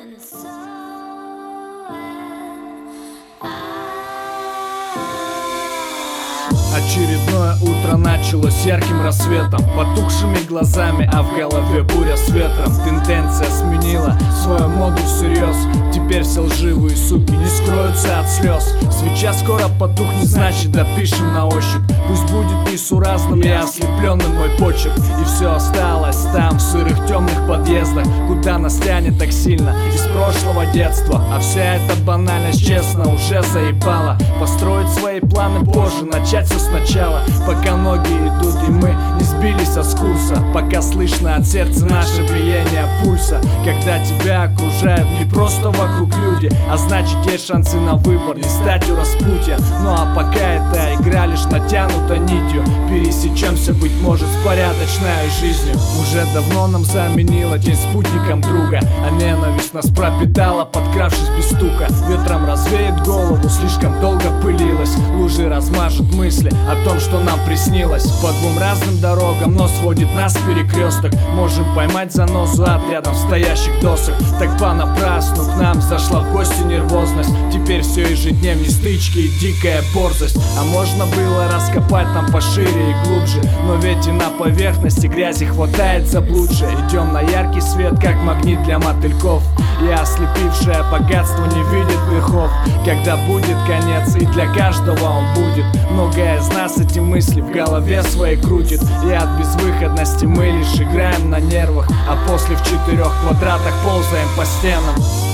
Очередное утро началось ярким рассветом, потухшими глазами, а в голове буря с ветром. Тенденция сменила свою моду всерьез. Теперь все лживые суки не скроются от слез. Свеча скоро потухнет, значит допишем на ощупь. Пусть будет несуразным и ослепленным мой почерк. И все осталось там, в сырых темных подъездах, куда нас тянет так сильно из прошлого детства. А вся эта банальность, честно, уже заебала. Построить свои планы позже, начать все сначала, пока ноги идут и мы не сбились с курса. Пока слышно от сердца наше биение пульса. Когда тебя окружают не просто вокруг люди, а значит есть шансы на выбор, не стать у распутья. Ну а пока эта игра лишь натянута нитью, пересечемся, быть может, с порядочной жизнью. Уже давно нам заменила день спутником друга, а ненависть нас пропитала, подкравшись без стука. Ветром развеет голову, слишком долго пылилась. Лужи размажут мысли о том, что нам приснилось. По двум разным дорогам, но сводит нас перекресток. Можем поймать занозу от рядом стоящих досок. Так понапрасну к нам зашла в гости нервозность. Теперь все ежедневные стычки и дикая борзость. А можно было раскопать там пошире и глубже, но ведь и на поверхности грязи хватает заблудшее. Идем на яркий свет, как магнит для мотыльков, и ослепившее богатство не видит верхов. Когда будет конец, и для каждого он будет. Многое из нас эти мысли в голове своей крутит, и от безвыходности мы лишь играем на нервах, а после в 4 квадратах ползаем по стенам.